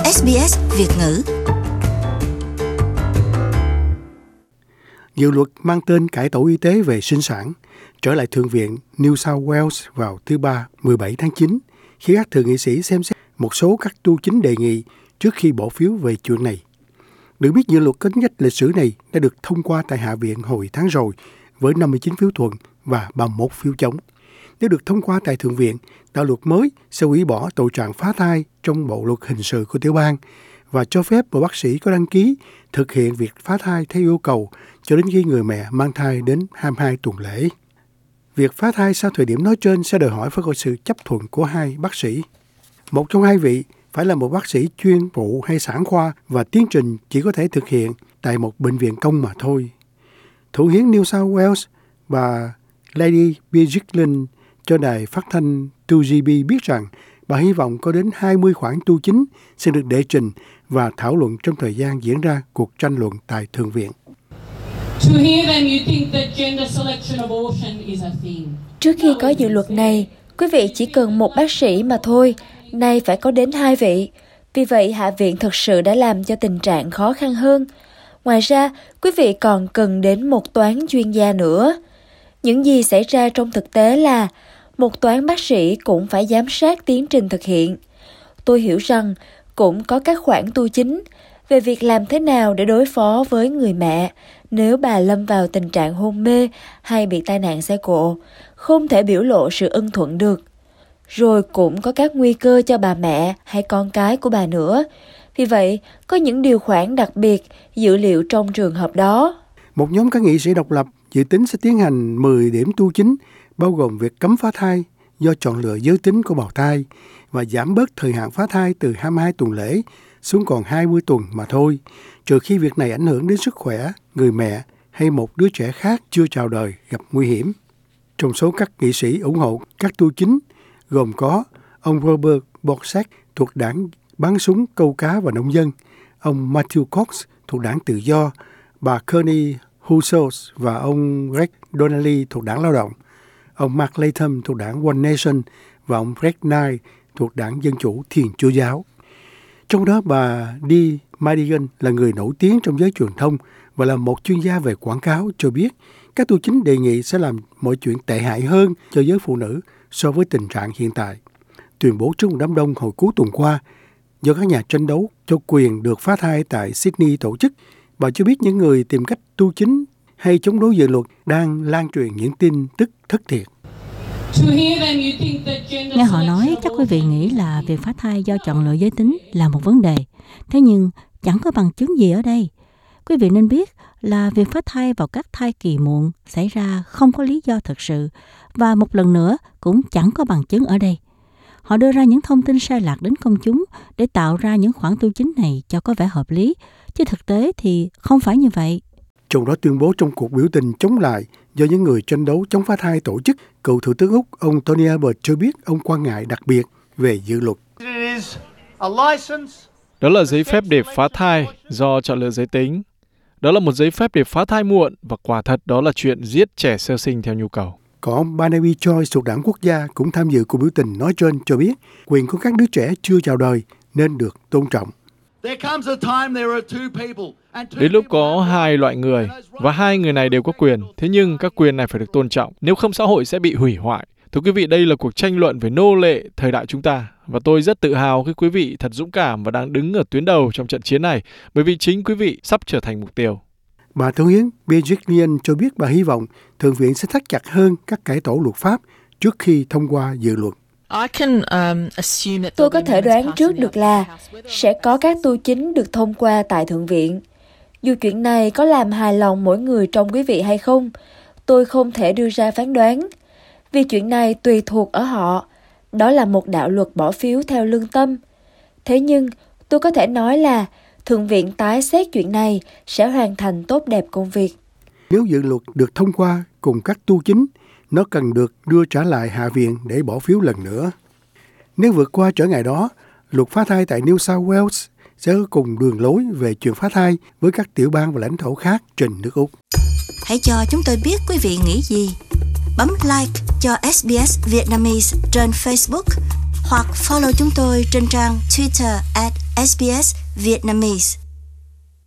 SBS Việt ngữ. Dự luật mang tên cải tổ y tế về sinh sản trở lại Thượng viện New South Wales vào thứ Ba 17 tháng 9 khi các thượng nghị sĩ xem xét một số các tu chính đề nghị trước khi bỏ phiếu về chuyện này. Được biết dự luật có tính chất lịch sử này đã được thông qua tại Hạ viện hồi tháng rồi với 59 phiếu thuận và 31 phiếu chống. Nếu được thông qua tại Thượng viện, đạo luật mới sẽ hủy bỏ tội trạng phá thai trong bộ luật hình sự của tiểu bang và cho phép một bác sĩ có đăng ký thực hiện việc phá thai theo yêu cầu cho đến khi người mẹ mang thai đến 22 tuần lễ. Việc phá thai sau thời điểm nói trên sẽ đòi hỏi phải có sự chấp thuận của hai bác sĩ. Một trong hai vị phải là một bác sĩ chuyên phụ hay sản khoa và tiến trình chỉ có thể thực hiện tại một bệnh viện công mà thôi. Thủ hiến New South Wales bà Lady Beagiglin cho đài phát thanh 2GB biết rằng bà hy vọng có đến 20 khoản tu chính sẽ được đệ trình và thảo luận trong thời gian diễn ra cuộc tranh luận tại Thượng viện. Trước khi có dự luật này, quý vị chỉ cần một bác sĩ mà thôi, nay phải có đến 2 vị. Vì vậy, Hạ viện thực sự đã làm cho tình trạng khó khăn hơn. Ngoài ra, quý vị còn cần đến một toán chuyên gia nữa. Những gì xảy ra trong thực tế là một toán bác sĩ cũng phải giám sát tiến trình thực hiện. Tôi hiểu rằng cũng có các khoản tu chính về việc làm thế nào để đối phó với người mẹ nếu bà lâm vào tình trạng hôn mê hay bị tai nạn xe cộ, không thể biểu lộ sự ưng thuận được. Rồi cũng có các nguy cơ cho bà mẹ hay con cái của bà nữa. Vì vậy, có những điều khoản đặc biệt dự liệu trong trường hợp đó. Một nhóm các nghị sĩ độc lập dự tính sẽ tiến hành 10 điểm tu chính, bao gồm việc cấm phá thai do chọn lựa giới tính của bào thai và giảm bớt thời hạn phá thai từ 22 tuần lễ xuống còn 20 tuần mà thôi, trừ khi việc này ảnh hưởng đến sức khỏe người mẹ hay một đứa trẻ khác chưa chào đời gặp nguy hiểm. Trong số các nghị sĩ ủng hộ các tu chính gồm có ông Robert Borsak thuộc đảng bắn súng câu cá và nông dân, ông Matthew Cox thuộc đảng Tự do, bà Connie Houssos và ông Greg Donnelly thuộc đảng Lao động, ông Mark Latham thuộc đảng One Nation và ông Greg Knight thuộc đảng Dân Chủ Thiên Chúa Giáo. Trong đó bà Dee Madigan là người nổi tiếng trong giới truyền thông và là một chuyên gia về quảng cáo cho biết các tu chính đề nghị sẽ làm mọi chuyện tệ hại hơn cho giới phụ nữ so với tình trạng hiện tại. Tuyên bố trước một đám đông hồi cuối tuần qua do các nhà tranh đấu cho quyền được phá thai tại Sydney tổ chức, bà cho biết những người tìm cách tu chính hay chống đối dự luật đang lan truyền những tin tức thất thiệt. Nghe họ nói, chắc quý vị nghĩ là việc phá thai do chọn lựa giới tính là một vấn đề. Thế nhưng chẳng có bằng chứng gì ở đây. Quý vị nên biết là việc phá thai vào các thai kỳ muộn xảy ra không có lý do thực sự và một lần nữa cũng chẳng có bằng chứng ở đây. Họ đưa ra những thông tin sai lạc đến công chúng để tạo ra những khoản tu chính này cho có vẻ hợp lý, chứ thực tế thì không phải như vậy. Trong đó tuyên bố trong cuộc biểu tình chống lại do những người tranh đấu chống phá thai tổ chức, cựu Thủ tướng Úc ông Tony Abbott cho biết ông quan ngại đặc biệt về dự luật. Đó là giấy phép để phá thai do chọn lựa giới tính. Đó là một giấy phép để phá thai muộn và quả thật đó là chuyện giết trẻ sơ sinh theo nhu cầu. Còn ông Barnaby Joyce thuộc đảng Quốc gia cũng tham dự cuộc biểu tình nói trên cho biết quyền của các đứa trẻ chưa chào đời nên được tôn trọng. Đến lúc có hai loại người và hai người này đều có quyền, thế nhưng các quyền này phải được tôn trọng, nếu không xã hội sẽ bị hủy hoại. Thưa quý vị, đây là cuộc tranh luận về nô lệ thời đại chúng ta và tôi rất tự hào khi quý vị thật dũng cảm và đang đứng ở tuyến đầu trong trận chiến này bởi vì chính quý vị sắp trở thành mục tiêu. Bà Thủ hiến Beagiglin cho biết bà hy vọng Thượng viện sẽ thắt chặt hơn các cải tổ luật pháp trước khi thông qua dự luật. Tôi có thể đoán trước được là sẽ có các tu chính được thông qua tại Thượng viện. Dù chuyện này có làm hài lòng mỗi người trong quý vị hay không, tôi không thể đưa ra phán đoán. Vì chuyện này tùy thuộc ở họ. Đó là một đạo luật bỏ phiếu theo lương tâm. Thế nhưng, tôi có thể nói là Thượng viện tái xét chuyện này sẽ hoàn thành tốt đẹp công việc. Nếu dự luật được thông qua cùng các tu chính, nó cần được đưa trả lại Hạ viện để bỏ phiếu lần nữa. Nếu vượt qua trở ngại đó, luật phá thai tại New South Wales sẽ cùng đường lối về chuyện phá thai với các tiểu bang và lãnh thổ khác trên nước Úc. Hãy cho chúng tôi biết quý vị nghĩ gì. Bấm like cho SBS Vietnamese trên Facebook hoặc follow chúng tôi trên trang Twitter SBS Vietnamese.